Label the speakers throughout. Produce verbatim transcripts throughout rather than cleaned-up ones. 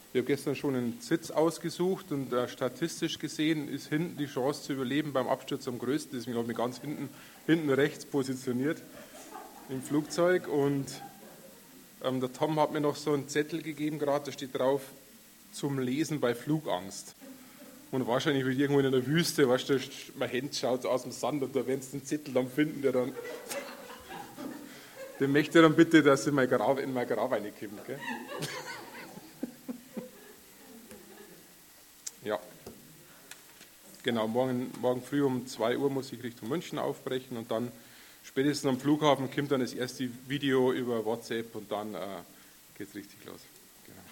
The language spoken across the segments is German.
Speaker 1: Ich habe gestern schon einen Sitz ausgesucht und äh, statistisch gesehen ist hinten die Chance zu überleben beim Absturz am größten. Deswegen habe ich mich ganz hinten, hinten rechts positioniert im Flugzeug. Und ähm, der Tom hat mir noch so einen Zettel gegeben, gerade da steht drauf, zum Lesen bei Flugangst. Und wahrscheinlich wie irgendwo in der Wüste, weißt du, mein Hemd schaut aus dem Sand und da werden sie den Zettel dann finden, der dann. Den möchte ich dann bitte, dass in mein Grab, in mein Grab reinkommt. Gell? Ja. Genau, morgen, morgen früh um zwei Uhr muss ich Richtung München aufbrechen und dann spätestens am Flughafen kommt dann das erste Video über WhatsApp und dann äh, geht es richtig los. Genau.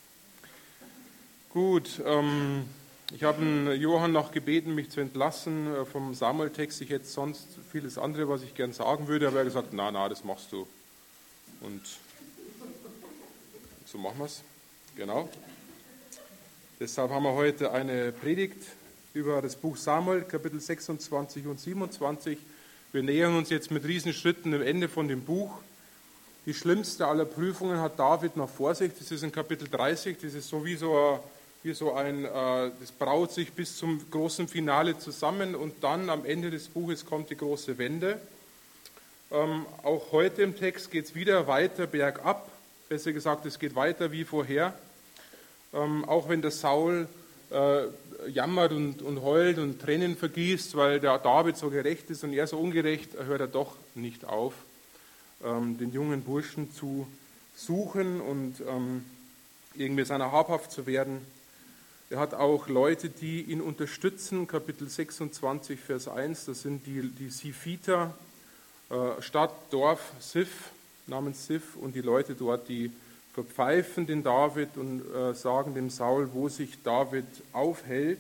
Speaker 1: Gut, ähm, ich habe Johann noch gebeten, mich zu entlassen äh, vom Samuel-Text. Ich hätte sonst vieles andere, was ich gern sagen würde, aber er hat gesagt, na, na, das machst du. Und so machen wir es. Genau. Deshalb haben wir heute eine Predigt über das Buch Samuel, Kapitel sechsundzwanzig und siebenundzwanzig. Wir nähern uns jetzt mit Riesenschritten dem Ende von dem Buch. Die schlimmste aller Prüfungen hat David noch vor sich. Das ist in Kapitel dreißig. Das ist so wie so ein, wie so ein äh, das braut sich bis zum großen Finale zusammen und dann am Ende des Buches kommt die große Wende. Ähm, auch heute im Text geht es wieder weiter bergab. Besser gesagt, es geht weiter wie vorher. Ähm, auch wenn der Saul äh, jammert und, und heult und Tränen vergießt, weil der David so gerecht ist und er so ungerecht, hört er doch nicht auf, ähm, den jungen Burschen zu suchen und ähm, irgendwie seiner habhaft zu werden. Er hat auch Leute, die ihn unterstützen. Kapitel sechsundzwanzig, Vers eins, das sind die, die Siphiter, äh, Stadt, Dorf, Sif, namens Sif, und die Leute dort, die verpfeifen den David und äh, sagen dem Saul, wo sich David aufhält.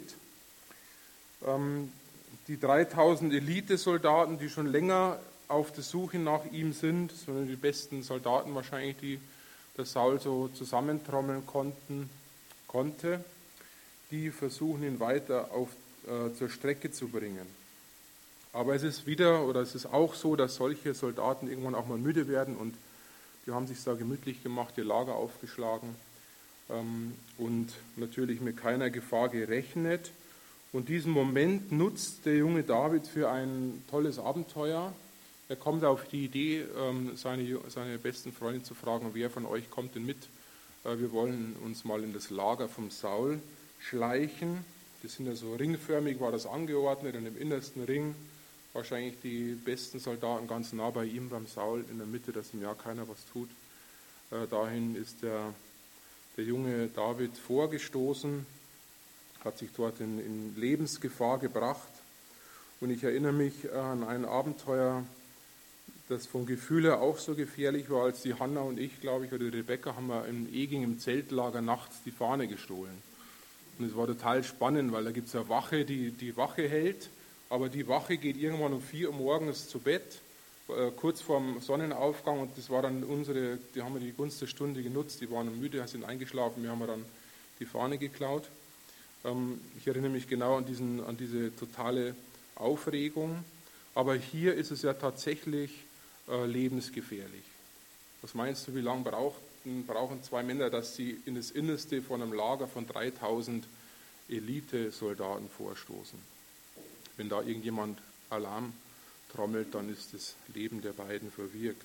Speaker 1: Ähm, die dreitausend Elitesoldaten, die schon länger auf der Suche nach ihm sind, sondern die besten Soldaten wahrscheinlich, die der Saul so zusammentrommeln konnten, konnte, die versuchen ihn weiter auf, äh, zur Strecke zu bringen. Aber es ist wieder, oder es ist auch so, dass solche Soldaten irgendwann auch mal müde werden und die haben sich da gemütlich gemacht, ihr Lager aufgeschlagen ähm, und natürlich mit keiner Gefahr gerechnet. Und diesen Moment nutzt der junge David für ein tolles Abenteuer. Er kommt auf die Idee, ähm, seine, seine besten Freunde zu fragen, wer von euch kommt denn mit? Äh, wir wollen uns mal in das Lager vom Saul schleichen. Das sind ja so ringförmig, war das angeordnet und im innersten Ring wahrscheinlich die besten Soldaten ganz nah bei ihm, beim Saul, in der Mitte, dass ihm ja keiner was tut. Äh, dahin ist der, der junge David vorgestoßen, hat sich dort in, in Lebensgefahr gebracht. Und ich erinnere mich an ein Abenteuer, das vom Gefühl her auch so gefährlich war, als die Hanna und ich, glaube ich, oder die Rebecca, haben wir in Eging im Zeltlager nachts die Fahne gestohlen. Und es war total spannend, weil da gibt es eine Wache, die die Wache hält. Aber die Wache geht irgendwann um vier Uhr morgens zu Bett, äh, kurz vorm Sonnenaufgang, und das war dann unsere, die haben wir die Gunst der Stunde genutzt, die waren müde, sind eingeschlafen, wir haben dann die Fahne geklaut. Ähm, ich erinnere mich genau an, diesen, an diese totale Aufregung, aber hier ist es ja tatsächlich äh, lebensgefährlich. Was meinst du, wie lange brauchten, brauchen zwei Männer, dass sie in das Innerste von einem Lager von dreitausend Elitesoldaten vorstoßen? Wenn da irgendjemand Alarm trommelt, dann ist das Leben der beiden verwirkt.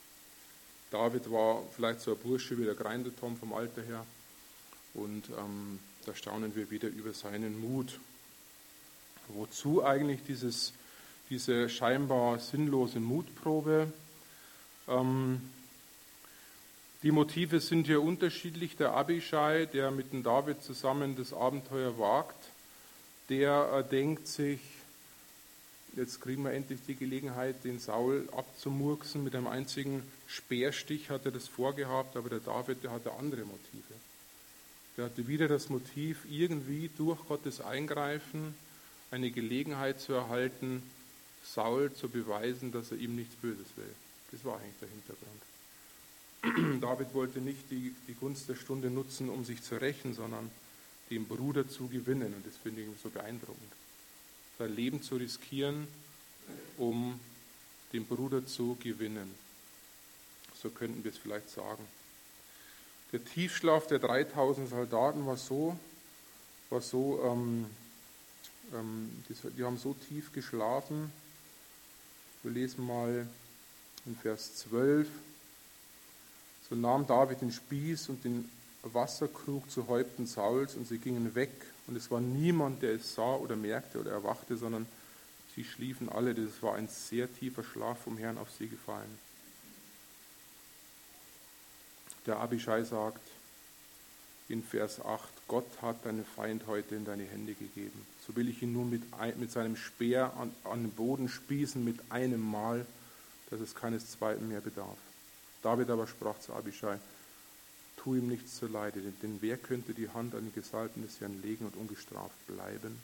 Speaker 1: David war vielleicht so ein Bursche wie der Greindl Tom vom Alter her. Und ähm, da staunen wir wieder über seinen Mut. Wozu eigentlich dieses, diese scheinbar sinnlose Mutprobe? Ähm, die Motive sind hier unterschiedlich. Der Abischai, der mit dem David zusammen das Abenteuer wagt, der äh, denkt sich, jetzt kriegen wir endlich die Gelegenheit, den Saul abzumurksen. Mit einem einzigen Speerstich hat er das vorgehabt, aber der David, der hatte andere Motive. Der hatte wieder das Motiv, irgendwie durch Gottes Eingreifen eine Gelegenheit zu erhalten, Saul zu beweisen, dass er ihm nichts Böses will. Das war eigentlich der Hintergrund. David wollte nicht die, die Gunst der Stunde nutzen, um sich zu rächen, sondern den Bruder zu gewinnen. Und das finde ich so beeindruckend. Sein Leben zu riskieren, um den Bruder zu gewinnen. So könnten wir es vielleicht sagen. Der Tiefschlaf der dreitausend Soldaten war so, war so ähm, ähm, die, die haben so tief geschlafen. Wir lesen mal in Vers zwölf. So nahm David den Spieß und den Wasserkrug zu Häupten Sauls und sie gingen weg. Und es war niemand, der es sah oder merkte oder erwachte, sondern sie schliefen alle. Das war ein sehr tiefer Schlaf vom Herrn auf sie gefallen. Der Abischai sagt in Vers acht, Gott hat deinen Feind heute in deine Hände gegeben. So will ich ihn nun mit, ein, mit seinem Speer an, an den Boden spießen mit einem Mal, dass es keines zweiten mehr bedarf. David aber sprach zu Abischai, tu ihm nichts zuleide, denn wer könnte die Hand an den Gesalbten des Herrn legen und ungestraft bleiben?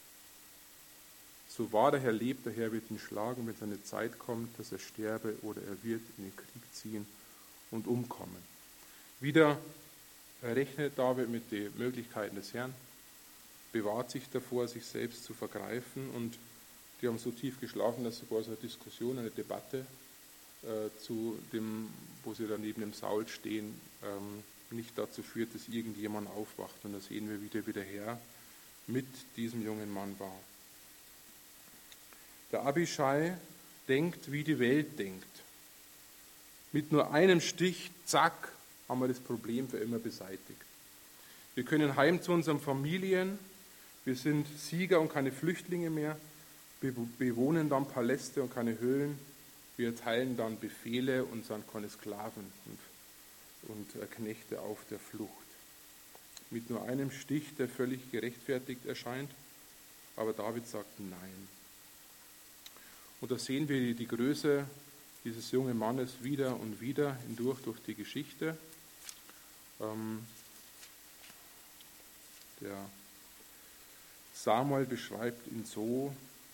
Speaker 1: So wahr der Herr lebt, der Herr wird ihn schlagen, wenn seine Zeit kommt, dass er sterbe, oder er wird in den Krieg ziehen und umkommen. Wieder rechnet David mit den Möglichkeiten des Herrn, bewahrt sich davor, sich selbst zu vergreifen, und die haben so tief geschlafen, dass sogar so eine Diskussion, eine Debatte äh, zu dem, wo sie da neben dem Saul stehen, ähm, nicht dazu führt, dass irgendjemand aufwacht. Und da sehen wir wieder, wie der Herr mit diesem jungen Mann war. Der Abischai denkt, wie die Welt denkt. Mit nur einem Stich, zack, haben wir das Problem für immer beseitigt. Wir können heim zu unseren Familien, wir sind Sieger und keine Flüchtlinge mehr, wir bewohnen dann Paläste und keine Höhlen, wir erteilen dann Befehle und sind keine Sklaven und, und Knechte auf der Flucht. Mit nur einem Stich, der völlig gerechtfertigt erscheint, aber David sagt nein. Und da sehen wir die Größe dieses jungen Mannes wieder und wieder hindurch durch die Geschichte. Ähm, der Samuel beschreibt ihn so: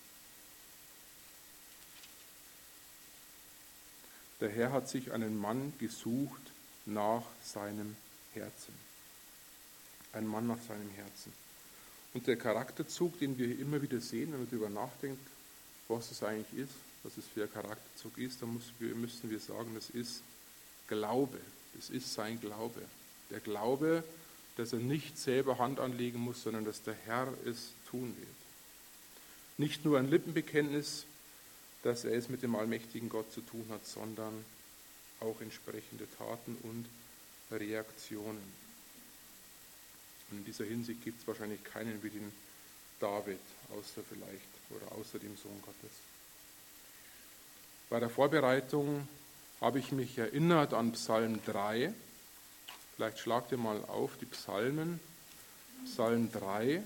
Speaker 1: Der Herr hat sich einen Mann gesucht nach seinem Herzen. Ein Mann nach seinem Herzen. Und der Charakterzug, den wir immer wieder sehen, wenn man darüber nachdenkt, was es eigentlich ist, was es für ein Charakterzug ist, dann müssen wir sagen, das ist Glaube. Das ist sein Glaube. Der Glaube, dass er nicht selber Hand anlegen muss, sondern dass der Herr es tun wird. Nicht nur ein Lippenbekenntnis, dass er es mit dem allmächtigen Gott zu tun hat, sondern auch entsprechende Taten und Reaktionen. Und in dieser Hinsicht gibt es wahrscheinlich keinen wie den David, außer vielleicht oder außer dem Sohn Gottes. Bei der Vorbereitung habe ich mich erinnert an Psalm drei. Vielleicht schlagt ihr mal auf die Psalmen. Psalm drei.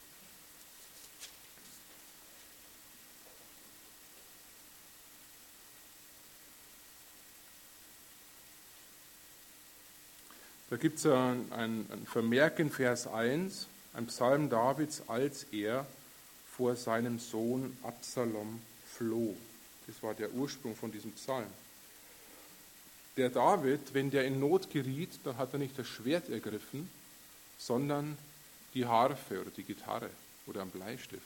Speaker 1: Da gibt es ein, ein, ein Vermerk in Vers eins, ein Psalm Davids, als er vor seinem Sohn Absalom floh. Das war der Ursprung von diesem Psalm. Der David, wenn der in Not geriet, dann hat er nicht das Schwert ergriffen, sondern die Harfe oder die Gitarre oder einen Bleistift.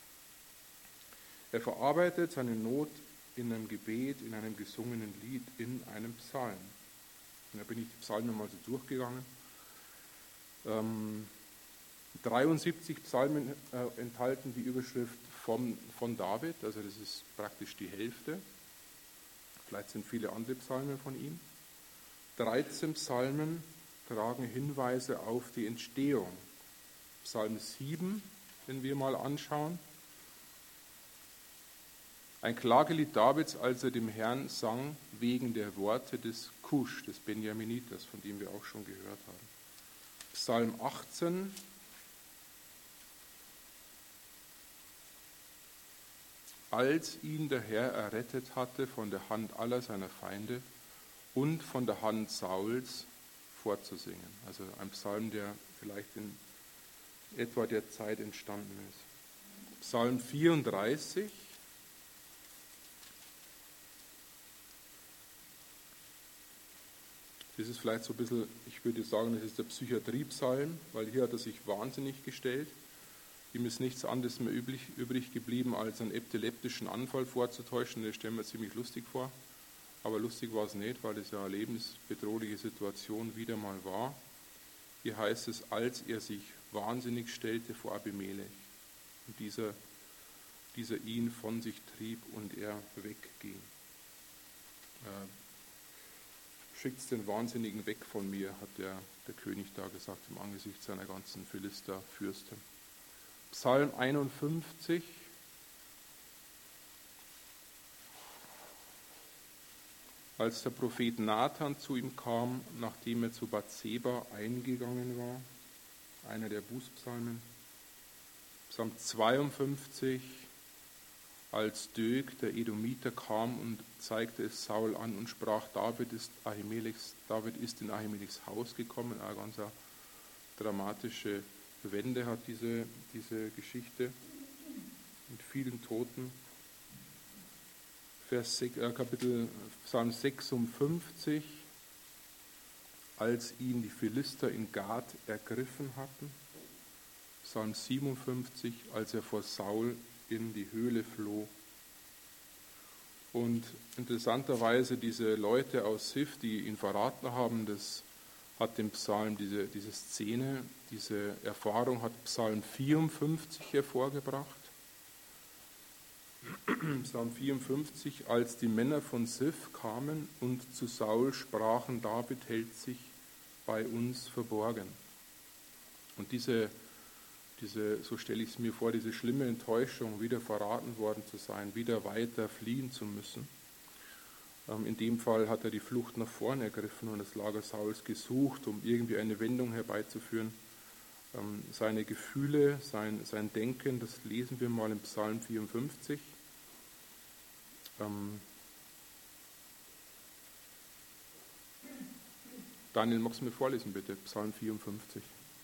Speaker 1: Er verarbeitet seine Not in einem Gebet, in einem gesungenen Lied, in einem Psalm. Und da bin ich die Psalmen mal so durchgegangen. Ähm, dreiundsiebzig Psalmen äh, enthalten die Überschrift von, von David, also das ist praktisch die Hälfte. Vielleicht sind viele andere Psalmen von ihm. dreizehn Psalmen tragen Hinweise auf die Entstehung. Psalm sieben, den wir mal anschauen. Ein Klagelied Davids, als er dem Herrn sang, wegen der Worte des Kusch, des Benjaminiters, von dem wir auch schon gehört haben. Psalm achtzehn, als ihn der Herr errettet hatte von der Hand aller seiner Feinde und von der Hand Sauls vorzusingen. Also ein Psalm, der vielleicht in etwa der Zeit entstanden ist. Psalm vierunddreißig. Das ist vielleicht so ein bisschen, ich würde sagen, das ist der Psychiatrie-Psalm, weil hier hat er sich wahnsinnig gestellt. Ihm ist nichts anderes mehr übrig, übrig geblieben, als einen epileptischen Anfall vorzutäuschen. Das stellen wir ziemlich lustig vor. Aber lustig war es nicht, weil es ja eine lebensbedrohliche Situation wieder mal war. Hier heißt es, als er sich wahnsinnig stellte vor Abimelech und dieser, dieser ihn von sich trieb und er wegging. Äh, Schickt's den Wahnsinnigen weg von mir, hat der, der König da gesagt, im Angesicht seiner ganzen Philisterfürsten. Psalm einundfünfzig. Als der Prophet Nathan zu ihm kam, nachdem er zu Bathseba eingegangen war, einer der Bußpsalmen. Psalm zweiundfünfzig, als Dög, der Edomiter, kam und zeigte es Saul an und sprach, David ist, Ahimelechs, David ist in Ahimelechs Haus gekommen. Eine ganz dramatische Wende hat diese, diese Geschichte mit vielen Toten. Vers, äh, Kapitel Psalm sechsundfünfzig, als ihn die Philister in Gad ergriffen hatten. Psalm siebenundfünfzig, als er vor Saul in die Höhle floh. Und interessanterweise diese Leute aus Sif, die ihn verraten haben, das hat den Psalm, diese, diese Szene, diese Erfahrung hat Psalm vierundfünfzig hervorgebracht. Psalm vierundfünfzig, als die Männer von Sif kamen und zu Saul sprachen, David hält sich bei uns verborgen. Und diese, diese, so stelle ich es mir vor, diese schlimme Enttäuschung, wieder verraten worden zu sein, wieder weiter fliehen zu müssen. In dem Fall hat er die Flucht nach vorne ergriffen und das Lager Sauls gesucht, um irgendwie eine Wendung herbeizuführen. Seine Gefühle, sein, sein Denken, das lesen wir mal im Psalm vierundfünfzig. Ähm Daniel, magst du mir vorlesen, bitte? Psalm vierundfünfzig.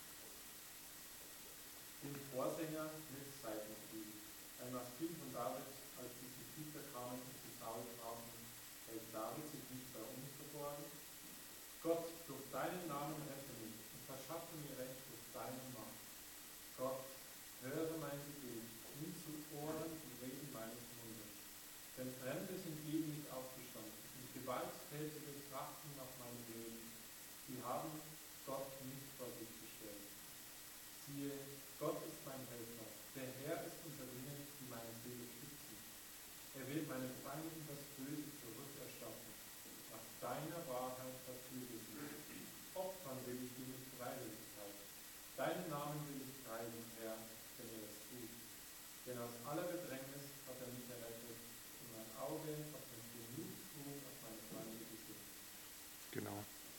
Speaker 2: Den Vorsänger mit Seitenspiel. Ein Maskin von David, als die Philister kamen und zu Saul sprachen, hält David sich nicht bei uns verborgen? Gott, durch deinen Namen rette mich und verschaffe mir Recht durch deine Macht. Gott, höre mein Gebet, nimm zu Ohren die Reden meines Mundes. Denn Fremde sind gegen mich aufgestanden und gewalttätige trachten nach meinem Leben. Sie haben Gott nicht vor sich gestellt. Siehe, Gott ist mein Helfer, der Herr ist unter denen, die meine Seele stützen. Er will meinen Feinden das Böse zurückerstatten. Nach deiner Wahrheit verfüge sie. Opfern will ich dir mit Freiwilligkeit. Deinen Namen will ich preisen, Herr, wenn er es tut. Denn aus aller Bedrängnis hat er mich errettet und mein Auge hat mich Genugtuung auf meine Feinde gesehen.
Speaker 1: Genau.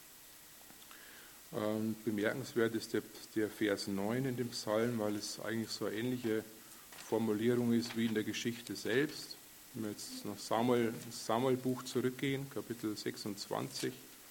Speaker 1: Ähm, bemerkenswert ist der, der Vers neun in dem Psalm, weil es eigentlich so eine ähnliche Formulierung ist wie in der Geschichte selbst. Wenn wir jetzt nach Samuel, das Samuel-Buch zurückgehen, Kapitel sechsundzwanzig.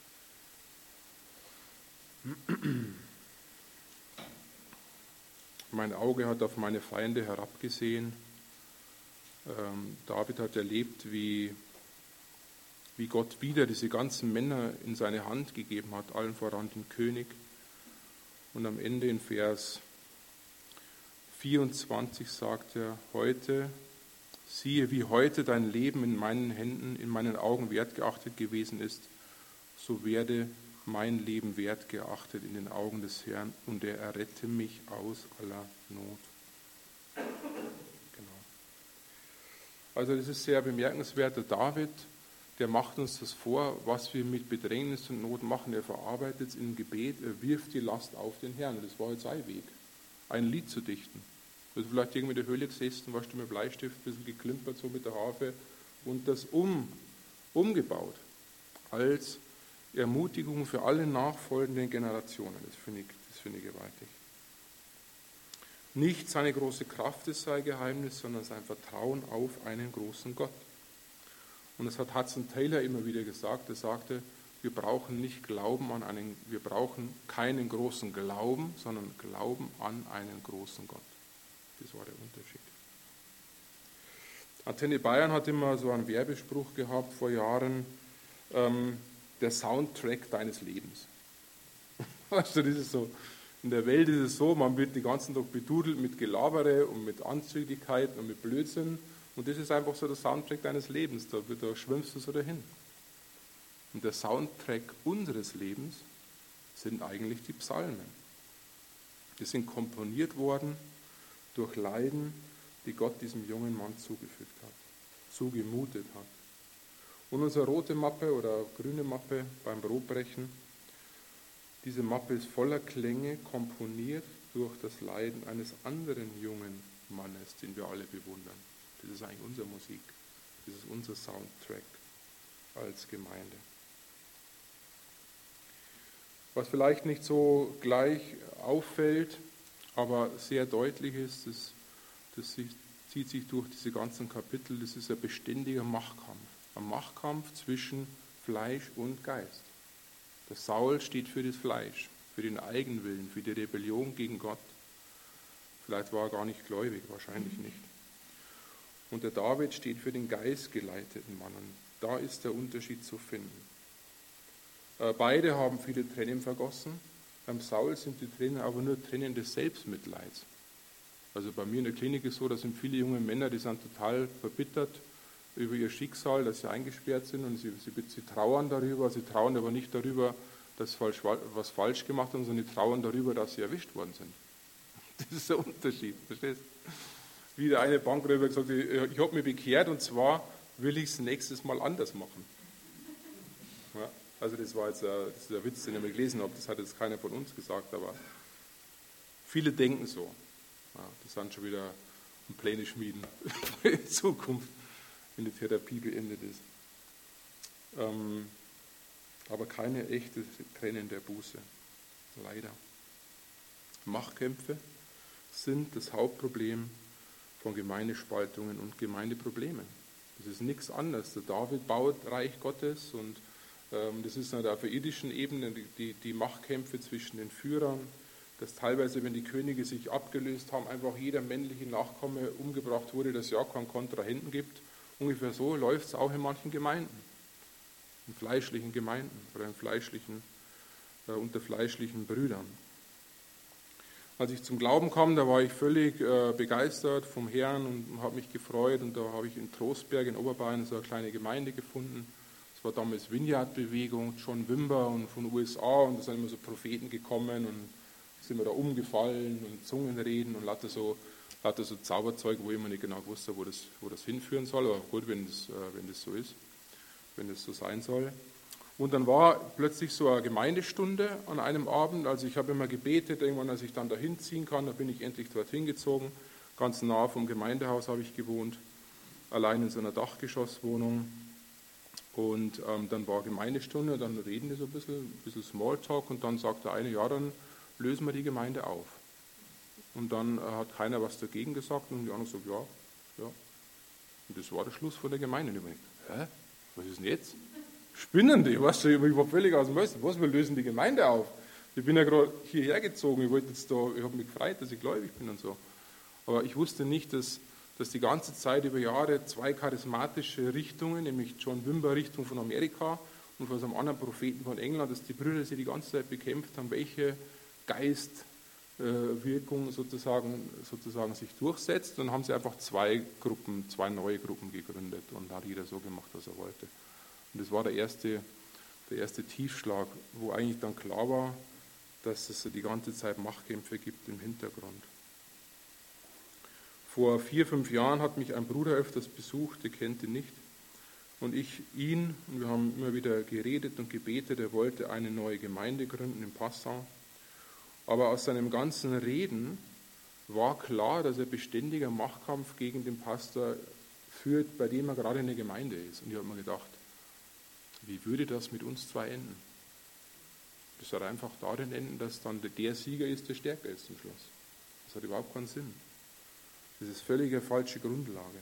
Speaker 1: Mein Auge hat auf meine Feinde herabgesehen. Ähm, David hat erlebt, wie, wie Gott wieder diese ganzen Männer in seine Hand gegeben hat, allen voran den König. Und am Ende in Vers vierundzwanzig sagt er, heute, siehe, wie heute dein Leben in meinen Händen, in meinen Augen wertgeachtet gewesen ist, so werde mein Leben wertgeachtet in den Augen des Herrn und er errette mich aus aller Not. Genau. Also das ist sehr bemerkenswert. Der David, der macht uns das vor, was wir mit Bedrängnis und Not machen. Er verarbeitet es im Gebet, er wirft die Last auf den Herrn. Und das war jetzt sein Weg, ein Lied zu dichten. Also vielleicht irgendwie in der Höhle gesessen, warst du mit Bleistift, ein bisschen geklimpert so mit der Harfe und das um, umgebaut als Ermutigung für alle nachfolgenden Generationen. Das finde ich, das finde ich gewaltig. Nicht seine große Kraft ist sein Geheimnis, sondern sein Vertrauen auf einen großen Gott. Und das hat Hudson Taylor immer wieder gesagt. Er sagte, wir brauchen nicht Glauben an einen, wir brauchen keinen großen Glauben, sondern Glauben an einen großen Gott. Das war der Unterschied. Antenne Bayern hat immer so einen Werbespruch gehabt vor Jahren, ähm, der Soundtrack deines Lebens. Also das ist so, in der Welt ist es so, man wird den ganzen Tag bedudelt mit Gelabere und mit Anzüglichkeiten und mit Blödsinn und das ist einfach so der Soundtrack deines Lebens, da, da schwimmst du so dahin. Und der Soundtrack unseres Lebens sind eigentlich die Psalmen. Die sind komponiert worden durch Leiden, die Gott diesem jungen Mann zugefügt hat, zugemutet hat. Und unsere rote Mappe oder grüne Mappe beim Brotbrechen, diese Mappe ist voller Klänge, komponiert durch das Leiden eines anderen jungen Mannes, den wir alle bewundern. Das ist eigentlich unsere Musik, das ist unser Soundtrack als Gemeinde. Was vielleicht nicht so gleich auffällt, aber sehr deutlich ist, das, das zieht sich durch diese ganzen Kapitel, das ist ein beständiger Machtkampf. Ein Machtkampf zwischen Fleisch und Geist. Der Saul steht für das Fleisch, für den Eigenwillen, für die Rebellion gegen Gott. Vielleicht war er gar nicht gläubig, wahrscheinlich nicht. Und der David steht für den geistgeleiteten Mann. Und da ist der Unterschied zu finden. Beide haben viele Tränen vergossen. Beim Saul sind die Tränen aber nur Tränen des Selbstmitleids. Also bei mir in der Klinik ist es so, da sind viele junge Männer, die sind total verbittert über ihr Schicksal, dass sie eingesperrt sind und sie, sie, sie trauern darüber. Sie trauern aber nicht darüber, dass sie was falsch gemacht haben, sondern sie trauern darüber, dass sie erwischt worden sind. Das ist der Unterschied, verstehst du? Wie der eine Bankräuber gesagt hat, ich, ich habe mich bekehrt und zwar will ich es nächstes Mal anders machen. Ja, also das war jetzt ein, das ist ein Witz, den ich mal gelesen habe, das hat jetzt keiner von uns gesagt, aber viele denken so. Ja, das sind schon wieder Pläne schmieden in Zukunft, wenn die Therapie beendet ist. Ähm, aber keine echte Tränen der Buße, leider. Machtkämpfe sind das Hauptproblem von Gemeindespaltungen und Gemeindeproblemen. Das ist nichts anderes. Der David baut Reich Gottes und ähm, das ist auf der irdischen Ebene die, die, die Machtkämpfe zwischen den Führern, dass teilweise, wenn die Könige sich abgelöst haben, einfach jeder männliche Nachkomme umgebracht wurde, dass es ja keinen Kontrahenten gibt. Ungefähr so läuft es auch in manchen Gemeinden, in fleischlichen Gemeinden oder in fleischlichen, äh, unter fleischlichen Brüdern. Als ich zum Glauben kam, da war ich völlig äh, begeistert vom Herrn und habe mich gefreut. Und da habe ich in Trostberg in Oberbayern so eine kleine Gemeinde gefunden. Das war damals Vineyard-Bewegung, John Wimber und von U S A. Und da sind immer so Propheten gekommen und sind wir da umgefallen und Zungenreden und lauter so, lauter so Zauberzeug, wo ich immer nicht genau wusste, wo das, wo das hinführen soll. Aber gut, wenn das, äh, wenn das so ist, wenn das so sein soll. Und dann war plötzlich so eine Gemeindestunde an einem Abend. Also ich habe immer gebetet, irgendwann, als ich dann dahin ziehen kann, da bin ich endlich dorthin gezogen. Ganz nah vom Gemeindehaus habe ich gewohnt, allein in so einer Dachgeschosswohnung. Und ähm, dann war Gemeindestunde, dann reden die so ein bisschen, ein bisschen Smalltalk und dann sagt der eine, ja, dann lösen wir die Gemeinde auf. Und dann äh, hat keiner was dagegen gesagt und die anderen sagt, ja, ja. Und das war der Schluss von der Gemeinde. Und ich dachte, hä, was ist denn jetzt? Spinnen die, weißt du, ich war völlig aus dem Westen. Was, wir lösen die Gemeinde auf? Ich bin ja gerade hierher gezogen, ich wollte jetzt da, ich habe mich gefreut, dass ich gläubig bin und so. Aber ich wusste nicht, dass, dass die ganze Zeit über Jahre zwei charismatische Richtungen, nämlich John Wimber Richtung von Amerika und von so einem anderen Propheten von England, dass die Brüder sich die ganze Zeit bekämpft haben, welche Geistwirkung sozusagen, sozusagen sich durchsetzt. Und dann haben sie einfach zwei Gruppen, zwei neue Gruppen gegründet und da hat jeder so gemacht, was er wollte. Und das war der erste, der erste Tiefschlag, wo eigentlich dann klar war, dass es die ganze Zeit Machtkämpfe gibt im Hintergrund. Vor vier, fünf Jahren hat mich ein Bruder öfters besucht, der kennt ihn nicht. Und ich ihn, und wir haben immer wieder geredet und gebetet, er wollte eine neue Gemeinde gründen in Passau. Aber aus seinem ganzen Reden war klar, dass er beständiger Machtkampf gegen den Pastor führt, bei dem er gerade in der Gemeinde ist. Und ich habe mir gedacht, wie würde das mit uns zwei enden? Das soll einfach darin enden, dass dann der Sieger ist, der stärker ist zum Schluss. Das hat überhaupt keinen Sinn. Das ist völlig eine falsche Grundlage.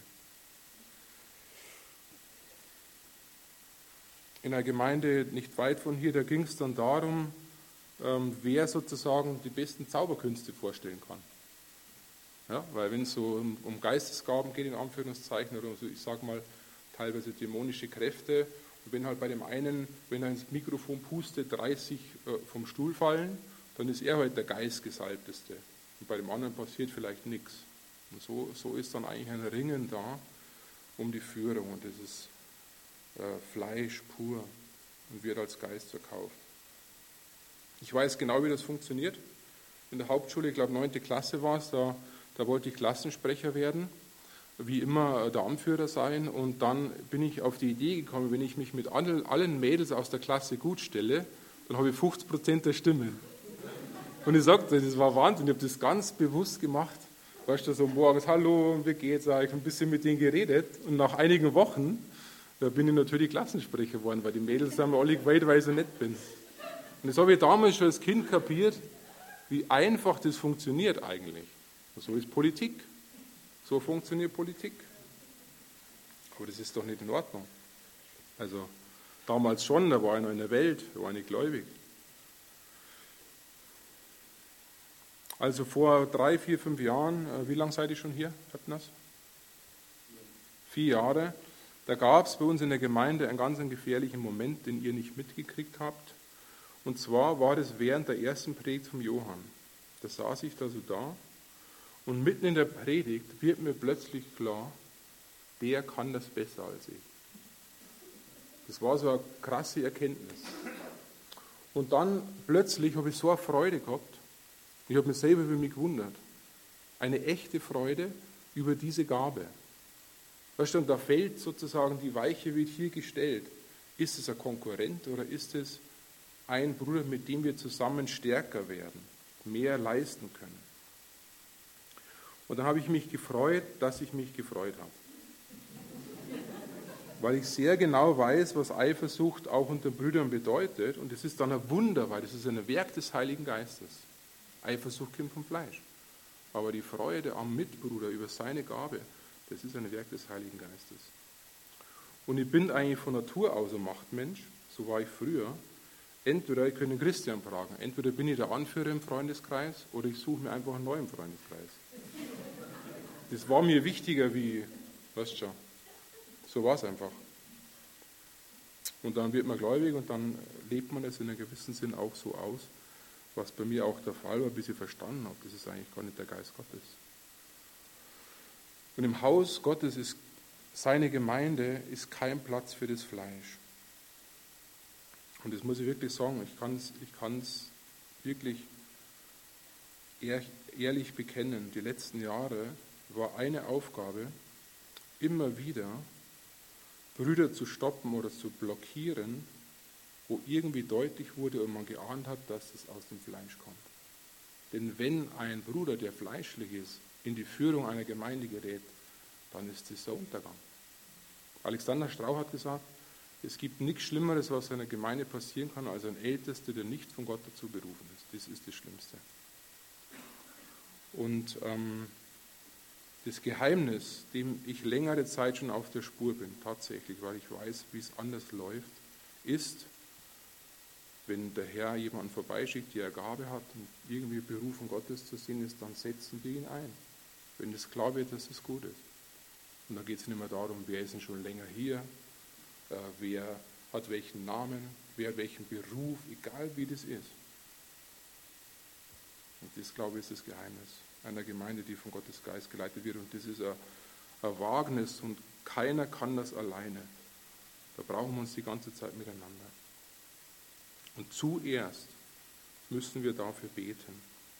Speaker 1: In einer Gemeinde nicht weit von hier, da ging es dann darum, wer sozusagen die besten Zauberkünste vorstellen kann. Ja, weil wenn es so um, um Geistesgaben geht, in Anführungszeichen, oder so, ich sage mal, teilweise dämonische Kräfte, und wenn halt bei dem einen, wenn er ins Mikrofon pustet, dreißig äh, vom Stuhl fallen, dann ist er halt der Geistgesalbteste. Und bei dem anderen passiert vielleicht nichts. Und so, so ist dann eigentlich ein Ringen da um die Führung. Und das ist äh, Fleisch pur. und wird als Geist verkauft. Ich weiß genau, wie das funktioniert. In der Hauptschule, ich glaube neunte Klasse war es, da, da wollte ich Klassensprecher werden, wie immer der Anführer sein. Und dann bin ich auf die Idee gekommen, wenn ich mich mit allen Mädels aus der Klasse gut stelle, dann habe ich fünfzig Prozent der Stimmen. Und ich sagte, das war Wahnsinn, ich habe das ganz bewusst gemacht. Weißt du, so morgens, hallo, wie geht's? Ich habe ein bisschen mit denen geredet. Und nach einigen Wochen, da bin ich natürlich Klassensprecher geworden, weil die Mädels haben alle gewählt, weil ich so nett bin. Und das habe ich damals schon als Kind kapiert, wie einfach das funktioniert eigentlich. Und so ist Politik. So funktioniert Politik. Aber das ist doch nicht in Ordnung. Also damals schon, da war ich noch in der Welt, da war ich nicht gläubig. Also vor drei, vier, fünf Jahren, wie lange seid ihr schon hier? Habt ihr das? Vier Jahre. Da gab es bei uns in der Gemeinde einen ganz gefährlichen Moment, den ihr nicht mitgekriegt habt. Und zwar war das während der ersten Predigt vom Johann. Da saß ich da so da und mitten in der Predigt wird mir plötzlich klar, der kann das besser als ich. Das war so eine krasse Erkenntnis. Und dann plötzlich habe ich so eine Freude gehabt, ich habe mich selber über mich gewundert. Eine echte Freude über diese Gabe. Weißt du, und da fällt sozusagen die Weiche, wird hier gestellt. Ist es ein Konkurrent oder ist es ein Bruder, mit dem wir zusammen stärker werden, mehr leisten können? Und dann habe ich mich gefreut, dass ich mich gefreut habe. Weil ich sehr genau weiß, was Eifersucht auch unter Brüdern bedeutet. Und es ist dann ein Wunder, weil das ist ein Werk des Heiligen Geistes. Eifersucht kommt vom Fleisch. Aber die Freude am Mitbruder über seine Gabe, das ist ein Werk des Heiligen Geistes. Und ich bin eigentlich von Natur aus ein Machtmensch, so war ich früher. Entweder, ich könnte Christian fragen, entweder bin ich der Anführer im Freundeskreis oder ich suche mir einfach einen neuen Freundeskreis. Das war mir wichtiger wie, weißt du schon, so war es einfach. Und dann wird man gläubig und dann lebt man es in einem gewissen Sinn auch so aus, was bei mir auch der Fall war, bis ich verstanden habe, das ist eigentlich gar nicht der Geist Gottes. Und im Haus Gottes ist seine Gemeinde ist kein Platz für das Fleisch. Und das muss ich wirklich sagen, ich kann es ich kann's wirklich ehrlich bekennen. Die letzten Jahre war eine Aufgabe, immer wieder Brüder zu stoppen oder zu blockieren, wo irgendwie deutlich wurde und man geahnt hat, dass es aus dem Fleisch kommt. Denn wenn ein Bruder, der fleischlich ist, in die Führung einer Gemeinde gerät, dann ist das der Untergang. Alexander Strauch hat gesagt, es gibt nichts Schlimmeres, was einer Gemeinde passieren kann, als ein Ältester, der nicht von Gott dazu berufen ist. Das ist das Schlimmste. Und ähm, das Geheimnis, dem ich längere Zeit schon auf der Spur bin, tatsächlich, weil ich weiß, wie es anders läuft, ist, wenn der Herr jemanden vorbeischickt, der eine Gabe hat und irgendwie berufen Gottes zu sehen ist, dann setzen wir ihn ein. Wenn es klar wird, dass es gut ist. Und da geht es nicht mehr darum, wer ist denn schon länger hier, äh, wer hat welchen Namen, wer hat welchen Beruf, egal wie das ist. Und das, glaube ich, ist das Geheimnis einer Gemeinde, die von Gottes Geist geleitet wird. Und das ist ein, ein Wagnis und keiner kann das alleine. Da brauchen wir uns die ganze Zeit miteinander. Und zuerst müssen wir dafür beten.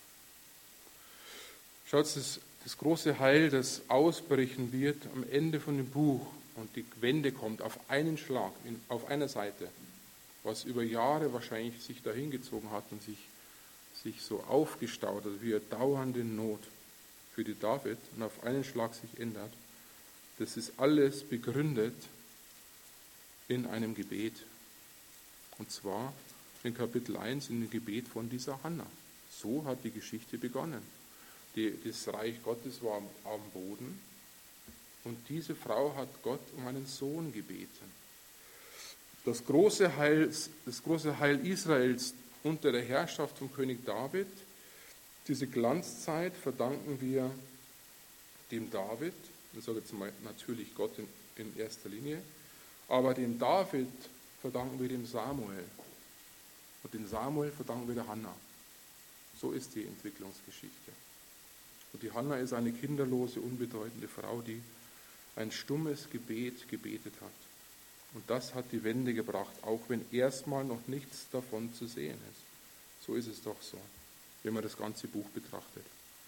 Speaker 1: Schaut, das, das große Heil, das ausbrechen wird am Ende von dem Buch und die Wende kommt auf einen Schlag, in, auf einer Seite, was über Jahre wahrscheinlich sich dahin gezogen hat und sich, sich so aufgestaut hat, wie eine dauernde Not für die David und auf einen Schlag sich ändert. Das ist alles begründet in einem Gebet. Und zwar in Kapitel eins, in dem Gebet von dieser Hannah. So hat die Geschichte begonnen. Die, das Reich Gottes war am, am Boden und diese Frau hat Gott um einen Sohn gebeten. Das große Heil, das große Heil Israels unter der Herrschaft von König David, diese Glanzzeit verdanken wir dem David, ich sage jetzt mal natürlich Gott in, in erster Linie, aber dem David verdanken wir dem Samuel. Und den Samuel verdanken wir der Hannah. So ist die Entwicklungsgeschichte. Und die Hannah ist eine kinderlose, unbedeutende Frau, die ein stummes Gebet gebetet hat. Und das hat die Wende gebracht, auch wenn erstmal noch nichts davon zu sehen ist. So ist es doch so, wenn man das ganze Buch betrachtet.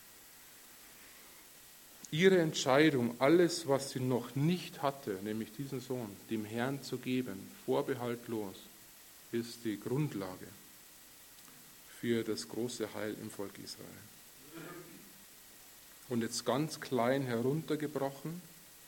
Speaker 1: Ihre Entscheidung, alles, was sie noch nicht hatte, nämlich diesen Sohn, dem Herrn zu geben, vorbehaltlos, ist die Grundlage für das große Heil im Volk Israel. Und jetzt ganz klein heruntergebrochen,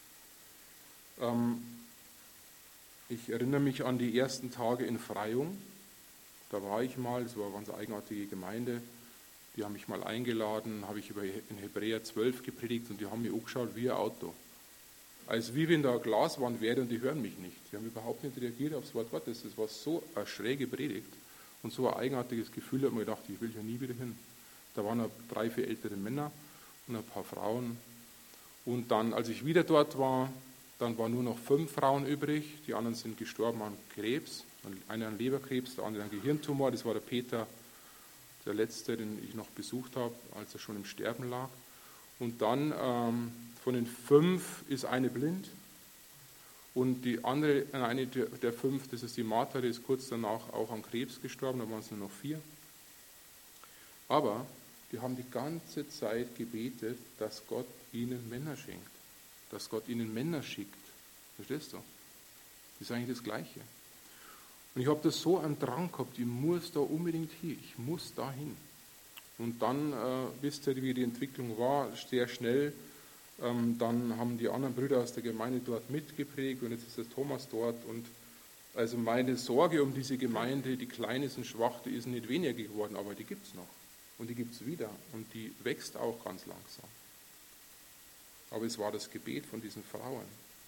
Speaker 1: ähm, ich erinnere mich an die ersten Tage in Freyung, da war ich mal, das war eine ganz eigenartige Gemeinde, die haben mich mal eingeladen, habe ich über in Hebräer zwölf gepredigt und die haben mich angeschaut wie ein Auto. Als wie wenn da eine Glaswand wäre und die hören mich nicht. Die haben überhaupt nicht reagiert aufs Wort Gottes. Das war so eine schräge Predigt und so ein eigenartiges Gefühl, da habe ich mir gedacht, ich will hier nie wieder hin. Da waren noch drei, vier ältere Männer und ein paar Frauen. Und dann, als ich wieder dort war, dann waren nur noch fünf Frauen übrig. Die anderen sind gestorben an Krebs. Einer an Leberkrebs, der andere an Gehirntumor. Das war der Peter, der letzte, den ich noch besucht habe, als er schon im Sterben lag. Und dann ähm, von den fünf ist eine blind. Und die andere, eine der, der fünf, das ist die Martha, die ist kurz danach auch an Krebs gestorben. Da waren es nur noch vier. Aber die haben die ganze Zeit gebetet, dass Gott ihnen Männer schenkt. Dass Gott ihnen Männer schickt. Verstehst du? Das ist eigentlich das Gleiche. Und ich habe das so einen Drang gehabt, ich muss da unbedingt hin, ich muss da hin. Und dann, äh, wisst ihr, wie die Entwicklung war, sehr schnell. Ähm, dann haben die anderen Brüder aus der Gemeinde dort mitgeprägt und jetzt ist der Thomas dort. Und also meine Sorge um diese Gemeinde, die klein ist und schwach, die ist nicht weniger geworden, aber die gibt es noch. Und die gibt es wieder. Und die wächst auch ganz langsam. Aber es war das Gebet von diesen Frauen.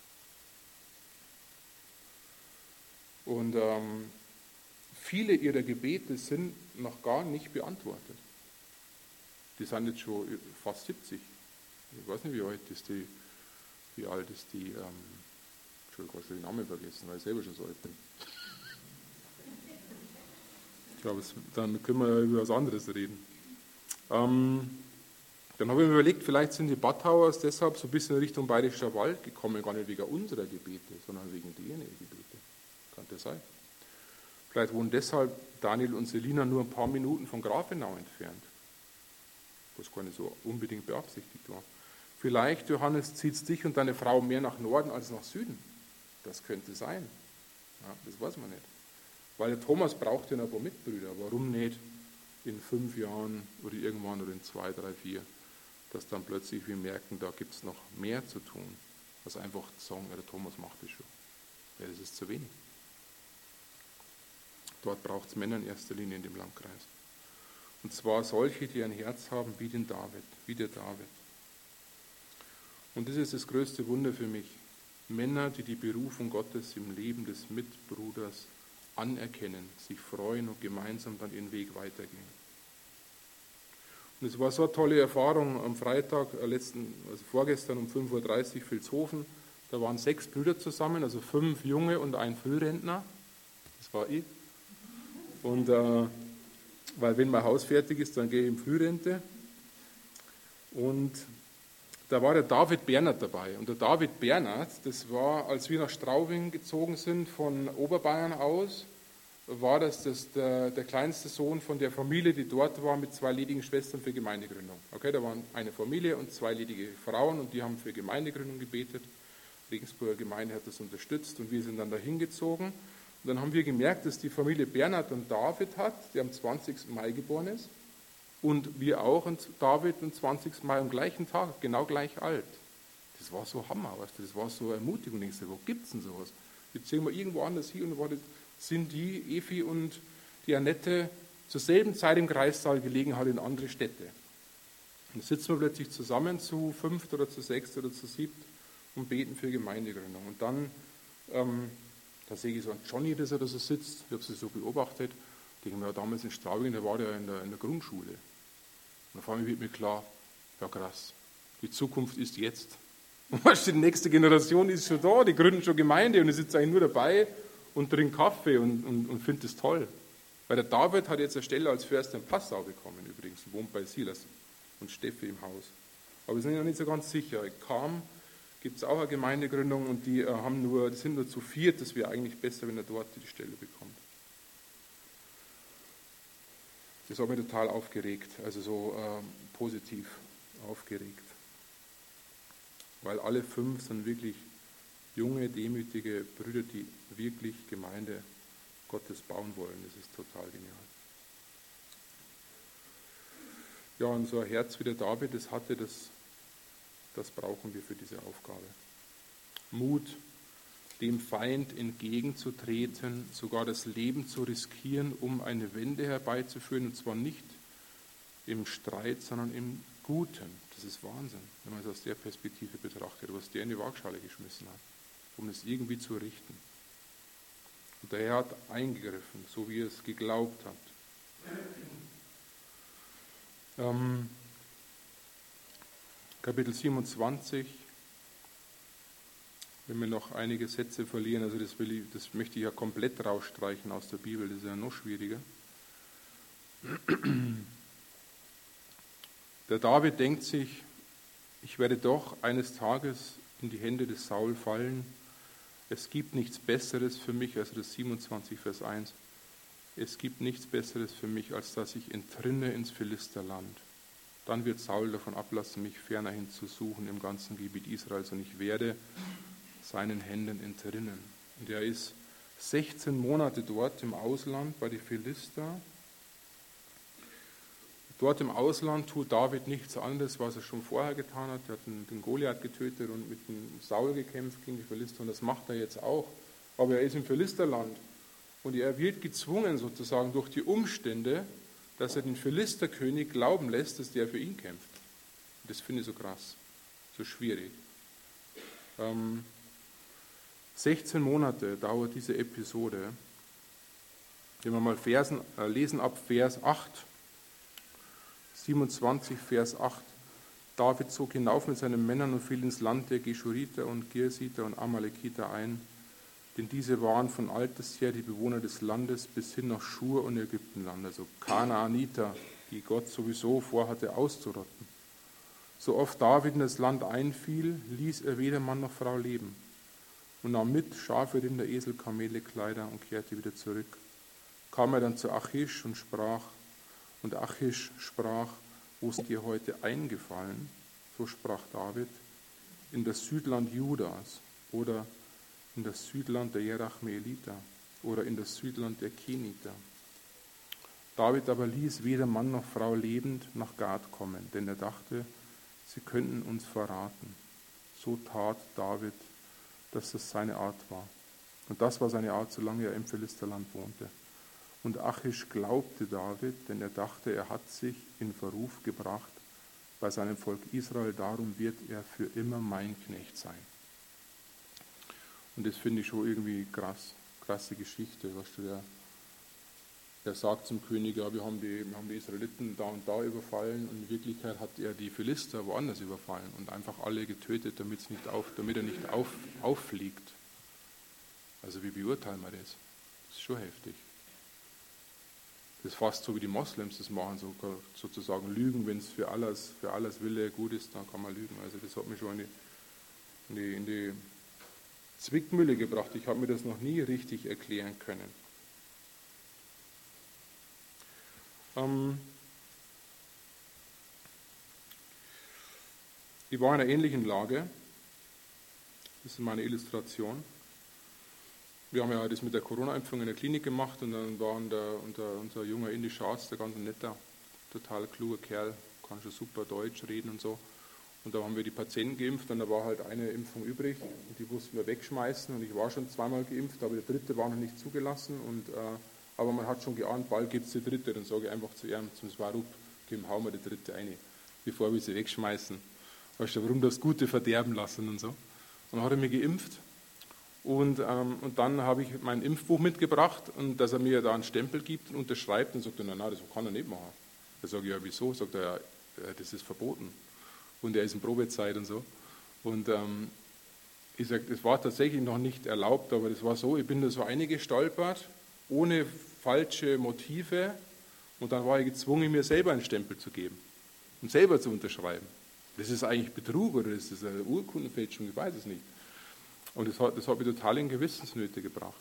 Speaker 1: Und ähm, viele ihrer Gebete sind noch gar nicht beantwortet. Die sind jetzt schon fast siebzig. Ich weiß nicht, wie alt ist die, wie alt ist die, ähm, Entschuldigung, ich habe schon den Namen vergessen, weil ich selber schon so alt bin. Ich glaube, dann können wir ja über was anderes reden. Ähm, dann habe ich mir überlegt, vielleicht sind die Bathauers deshalb so ein bisschen in Richtung Bayerischer Wald gekommen, gar nicht wegen unserer Gebete, sondern wegen deren Gebete. Kann das sein? Vielleicht wohnen deshalb Daniel und Selina nur ein paar Minuten von Grafenau entfernt, was gar nicht so unbedingt beabsichtigt war. Vielleicht, Johannes, zieht es dich und deine Frau mehr nach Norden als nach Süden. Das könnte sein. Ja, das weiß man nicht. Weil der Thomas braucht ja noch ein paar Mitbrüder. Warum nicht in fünf Jahren oder irgendwann oder in zwei, drei, vier, dass dann plötzlich wir merken, da gibt es noch mehr zu tun, als einfach zu sagen, ja, der Thomas macht das schon. Ja, das ist zu wenig. Dort braucht es Männer in erster Linie in dem Landkreis. Und zwar solche, die ein Herz haben wie den David, wie der David. Und das ist das größte Wunder für mich. Männer, die die Berufung Gottes im Leben des Mitbruders anerkennen, sich freuen und gemeinsam dann ihren Weg weitergehen. Und es war so eine tolle Erfahrung am Freitag, letzten, also vorgestern um fünf Uhr dreißig, Vilshofen. Da waren sechs Brüder zusammen, also fünf Junge und ein Frührentner. Das war ich. Und äh, weil wenn mein Haus fertig ist, dann gehe ich in Frührente. Und da war der David Bernhard dabei. Und der David Bernhard, das war, als wir nach Straubing gezogen sind, von Oberbayern aus, war das, das der, der kleinste Sohn von der Familie, die dort war, mit zwei ledigen Schwestern für Gemeindegründung. Okay, da waren eine Familie und zwei ledige Frauen und die haben für Gemeindegründung gebetet. Die Regensburger Gemeinde hat das unterstützt und wir sind dann dahin gezogen. Und dann haben wir gemerkt, dass die Familie Bernhard und David hat, die am zwanzigsten Mai geboren ist. Und wir auch, und David am zwanzigsten Mai am gleichen Tag, genau gleich alt. Das war so Hammer, weißt du, das war so ermutigend. Ich dachte, wo gibt es denn sowas? Jetzt sehen wir irgendwo anders hier und war das, sind die, Evi und die Annette, zur selben Zeit im Kreissaal gelegen, halt in andere Städte. Und sitzen wir plötzlich zusammen zu fünft oder zu sechst oder zu siebt und beten für Gemeindegründung. Und dann, ähm, da sehe ich so einen Johnny, dass er da so sitzt, ich habe sie so beobachtet, denke mir, ja, damals in Straubing, der war der in der, in der Grundschule. Und auf einmal wird mir klar, ja krass, die Zukunft ist jetzt. Und weißt du, die nächste Generation ist schon da, die gründen schon Gemeinde und ich sitze eigentlich nur dabei und trinke Kaffee und, und, und finde das toll. Weil der David hat jetzt eine Stelle als Förster in Passau bekommen übrigens, wohnt bei Silas und Steffi im Haus. Aber wir sind noch nicht so ganz sicher. Ich kam gibt es auch eine Gemeindegründung und die, äh, haben nur, die sind nur zu viert, das wäre eigentlich besser, wenn er dort die Stelle bekommt. Das hat mich total aufgeregt, also so äh, positiv aufgeregt. Weil alle fünf sind wirklich junge, demütige Brüder, die wirklich Gemeinde Gottes bauen wollen. Das ist total genial. Ja, und so ein Herz wie der David, das hatte, das, das brauchen wir für diese Aufgabe. Mut, dem Feind entgegenzutreten, sogar das Leben zu riskieren, um eine Wende herbeizuführen, und zwar nicht im Streit, sondern im Guten. Das ist Wahnsinn, wenn man es aus der Perspektive betrachtet, was der in die Waagschale geschmissen hat, um es irgendwie zu richten. Und der Herr hat eingegriffen, so wie er es geglaubt hat. Ähm, Kapitel siebenundzwanzig, wenn wir noch einige Sätze verlieren, also das, will ich, das möchte ich ja komplett rausstreichen aus der Bibel, das ist ja noch schwieriger. Der David denkt sich, ich werde doch eines Tages in die Hände des Saul fallen. Es gibt nichts Besseres für mich, also das siebenundzwanzig, Vers eins. Es gibt nichts Besseres für mich, als dass ich entrinne ins Philisterland. Dann wird Saul davon ablassen, mich fernerhin zu suchen im ganzen Gebiet Israels, und ich werde seinen Händen entrinnen. Und er ist sechzehn Monate dort im Ausland bei den Philister. Dort im Ausland tut David nichts anderes, was er schon vorher getan hat. Er hat den Goliath getötet und mit dem Saul gekämpft gegen die Philister, und das macht er jetzt auch. Aber er ist im Philisterland und er wird gezwungen sozusagen durch die Umstände, dass er den Philisterkönig glauben lässt, dass der für ihn kämpft. Das finde ich so krass, so schwierig. Ähm, sechzehn Monate dauert diese Episode. Wenn wir mal Versen, äh, lesen ab Vers acht, siebenundzwanzig, Vers acht. David zog hinauf mit seinen Männern und fiel ins Land der Geschuriter und Girsiter und Amalekiter ein, denn diese waren von alters her die Bewohner des Landes bis hin nach Schur und Ägyptenland, also Kanaaniter, die Gott sowieso vorhatte auszurotten. So oft David in das Land einfiel, ließ er weder Mann noch Frau leben und nahm mit Schafe, Rinder, Esel, Kamele, Kleider und kehrte wieder zurück. Kam er dann zu Achish und sprach, und Achish sprach, wo ist dir heute eingefallen? So sprach David, in das Südland Judas oder in das Südland der Jerachmeeliter oder in das Südland der Keniter. David aber ließ weder Mann noch Frau lebend nach Gad kommen, denn er dachte, sie könnten uns verraten. So tat David, dass das seine Art war. Und das war seine Art, solange er im Philisterland wohnte. Und Achish glaubte David, denn er dachte, er hat sich in Verruf gebracht bei seinem Volk Israel, darum wird er für immer mein Knecht sein. Und das finde ich schon irgendwie krass, krasse Geschichte. Weißt du, der, er sagt zum König, ja, wir haben, die, wir haben die Israeliten da und da überfallen, und in Wirklichkeit hat er die Philister woanders überfallen und einfach alle getötet, damit, nicht auf, damit er nicht auf, auffliegt. Also wie beurteilen wir das? Das ist schon heftig. Das ist fast so, wie die Moslems das machen, so, sozusagen lügen, wenn es für alles, für alles Wille gut ist, dann kann man lügen. Also das hat mich schon in die, in die, in die Zwickmühle gebracht. Ich habe mir das noch nie richtig erklären können. Ähm ich war in einer ähnlichen Lage. Das ist meine Illustration. Wir haben ja das mit der Corona-Impfung in der Klinik gemacht, und dann war unser, unser, unser junger indischer Arzt, der ganz netter, total kluger Kerl, kann schon super Deutsch reden und so. Und da haben wir die Patienten geimpft, und da war halt eine Impfung übrig und die mussten wir wegschmeißen, und ich war schon zweimal geimpft, aber der dritte war noch nicht zugelassen, und, äh, aber man hat schon geahnt, bald gibt es die dritte. Dann sage ich einfach zu ihm, zum Swarup, hauen wir die dritte rein, bevor wir sie wegschmeißen. Weißt du, warum das Gute verderben lassen und so. Und dann hat er mich geimpft. Und, ähm, und dann habe ich mein Impfbuch mitgebracht, und dass er mir da einen Stempel gibt und unterschreibt, und sagt er, nein, nein, das kann er nicht machen. Da sage ich, ja, wieso? Sagt er, ja, das ist verboten. Und er ist in Probezeit und so. Und ähm, ich sage, das war tatsächlich noch nicht erlaubt, aber das war so, ich bin da so eingestolpert, ohne falsche Motive, und dann war ich gezwungen, mir selber einen Stempel zu geben und selber zu unterschreiben. Das ist eigentlich Betrug oder ist das eine Urkundenfälschung, ich weiß es nicht. Und das hat, das hat mich total in Gewissensnöte gebracht.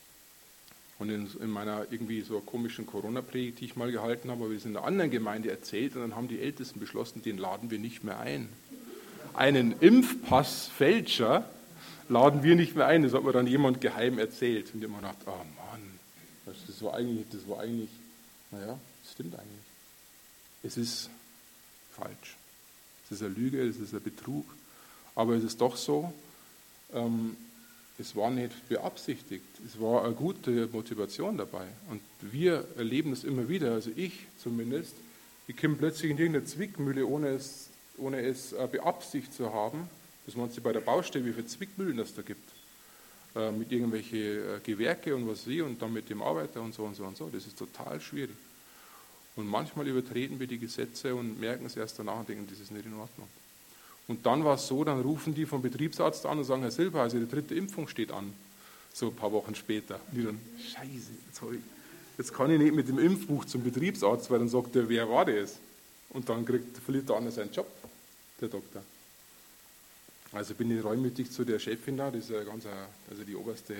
Speaker 1: Und in, in meiner irgendwie so komischen Corona-Predigt, die ich mal gehalten habe, habe ich es in einer anderen Gemeinde erzählt und dann haben die Ältesten beschlossen, den laden wir nicht mehr ein. Einen Impfpassfälscher laden wir nicht mehr ein. Das hat mir dann jemand geheim erzählt. Und ich habe mir gedacht, oh Mann, das war eigentlich, das war eigentlich, naja, das stimmt eigentlich. Es ist falsch. Es ist eine Lüge, es ist ein Betrug. Aber es ist doch so, ähm, es war nicht beabsichtigt. Es war eine gute Motivation dabei. Und wir erleben das immer wieder, also ich zumindest. Ich komme plötzlich in irgendeine Zwickmühle, ohne es, ohne es beabsichtigt zu haben. Das man sich bei der Baustelle, wie viele Zwickmühlen das da gibt. Äh, mit irgendwelchen äh, Gewerke und was wie und dann mit dem Arbeiter und so und so und so. Das ist total schwierig. Und manchmal übertreten wir die Gesetze und merken es erst danach und denken, das ist nicht in Ordnung. Und dann war es so, dann rufen die vom Betriebsarzt an und sagen, Herr Silbereisen, die dritte Impfung steht an. So ein paar Wochen später. Und die dann, scheiße, jetzt, ich, jetzt kann ich nicht mit dem Impfbuch zum Betriebsarzt, weil dann sagt er, wer war das? Und dann kriegt, verliert der andere seinen Job, der Doktor. Also bin ich reumütig zu der Chefin da, das ist ja ganz, also die oberste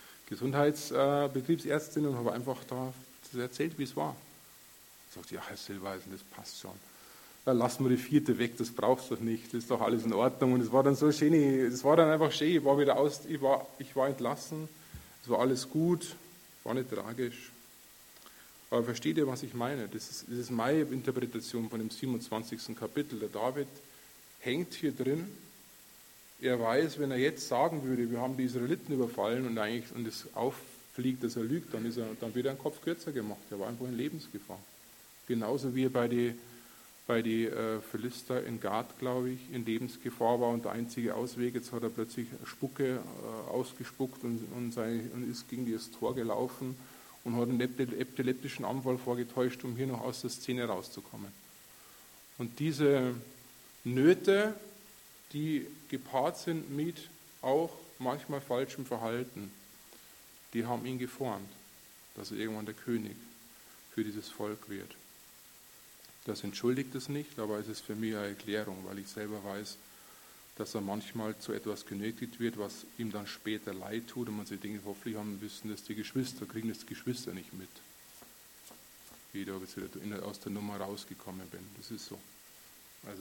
Speaker 1: Gesundheitsbetriebsärztin und habe einfach da erzählt, wie es war. Sagt, ja, Herr Silbereisen, das passt schon. Dann lassen wir die vierte weg, das brauchst du doch nicht, das ist doch alles in Ordnung. Und es war dann so schön, es war dann einfach schön, ich war wieder aus, ich war, ich war entlassen, es war alles gut, war nicht tragisch. Aber versteht ihr, was ich meine? Das ist, das ist meine Interpretation von dem siebenundzwanzigsten Kapitel. Der David hängt hier drin, er weiß, wenn er jetzt sagen würde, wir haben die Israeliten überfallen und eigentlich und es auffliegt, dass er lügt, dann, ist er, dann wird er einen Kopf kürzer gemacht, er war einfach in Lebensgefahr. Genauso wie er bei den bei die äh, Philister in Gad, glaube ich, in Lebensgefahr war und der einzige Ausweg, jetzt hat er plötzlich Spucke äh, ausgespuckt und, und, sei, und ist gegen das Tor gelaufen und hat einen epileptischen Anfall vorgetäuscht, um hier noch aus der Szene rauszukommen. Und diese Nöte, die gepaart sind mit auch manchmal falschem Verhalten, die haben ihn geformt, dass er irgendwann der König für dieses Volk wird. Das entschuldigt es nicht, aber es ist für mich eine Erklärung, weil ich selber weiß, dass er manchmal zu etwas genötigt wird, was ihm dann später leid tut und man sich denkt, hoffentlich haben wissen das die Geschwister, kriegen das die Geschwister nicht mit. Wie ich da jetzt wieder aus der Nummer rausgekommen bin. Das ist so. Also,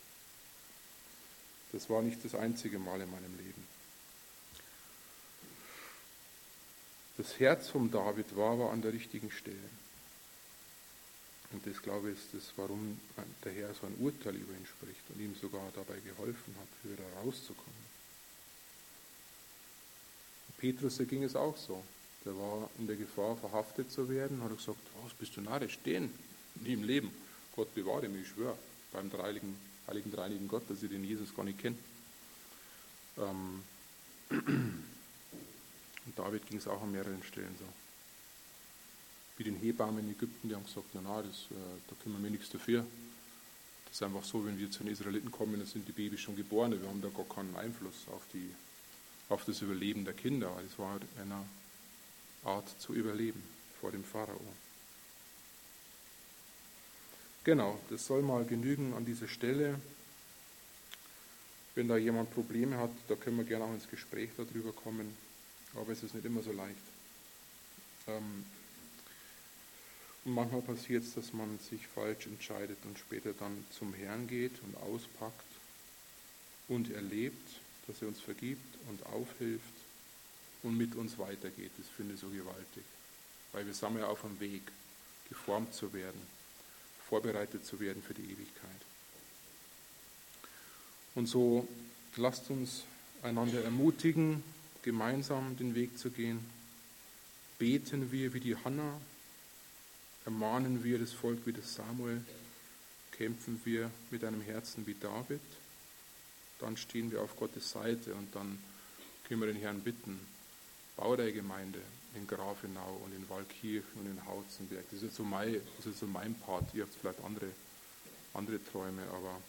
Speaker 1: das war nicht das einzige Mal in meinem Leben. Das Herz von David war aber an der richtigen Stelle. Und das, glaube ich, ist das, warum der Herr so ein Urteil über ihn spricht und ihm sogar dabei geholfen hat, wieder rauszukommen. Petrus, der ging es auch so. Der war in der Gefahr, verhaftet zu werden, hat er gesagt, was bist du narrisch, stehen, nie im Leben. Gott bewahre mich, ich schwöre, beim dreiligen, heiligen, dreinigen Gott, dass ich den Jesus gar nicht kenne. Ähm und David ging es auch an mehreren Stellen so. Wie den Hebammen in Ägypten, die haben gesagt, na, na das, äh, da können wir nichts dafür. Das ist einfach so, wenn wir zu den Israeliten kommen, dann sind die Babys schon geboren, wir haben da gar keinen Einfluss auf, die, auf das Überleben der Kinder. Es war eine Art zu überleben vor dem Pharao. Genau, das soll mal genügen an dieser Stelle. Wenn da jemand Probleme hat, da können wir gerne auch ins Gespräch darüber kommen, aber es ist nicht immer so leicht. Ähm, Und manchmal passiert es, dass man sich falsch entscheidet und später dann zum Herrn geht und auspackt und erlebt, dass er uns vergibt und aufhilft und mit uns weitergeht. Das finde ich so gewaltig. Weil wir sind ja auf dem Weg, geformt zu werden, vorbereitet zu werden für die Ewigkeit. Und so lasst uns einander ermutigen, gemeinsam den Weg zu gehen. Beten wir wie die Hannah. Ermahnen wir das Volk wie das Samuel, kämpfen wir mit einem Herzen wie David, dann stehen wir auf Gottes Seite und dann können wir den Herrn bitten, bau deine Gemeinde in Grafenau und in Waldkirchen und in Hauzenberg. Das ist jetzt so mein, das ist so mein Part, ihr habt vielleicht andere, andere Träume, aber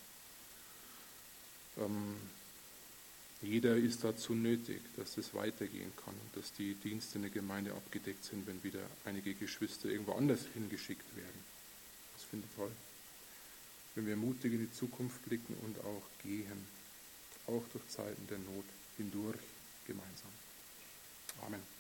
Speaker 1: ähm, jeder ist dazu nötig, dass das weitergehen kann und dass die Dienste in der Gemeinde abgedeckt sind, wenn wieder einige Geschwister irgendwo anders hingeschickt werden. Das finde ich toll. wenn wir mutig in die Zukunft blicken und auch gehen, auch durch Zeiten der Not hindurch gemeinsam. Amen.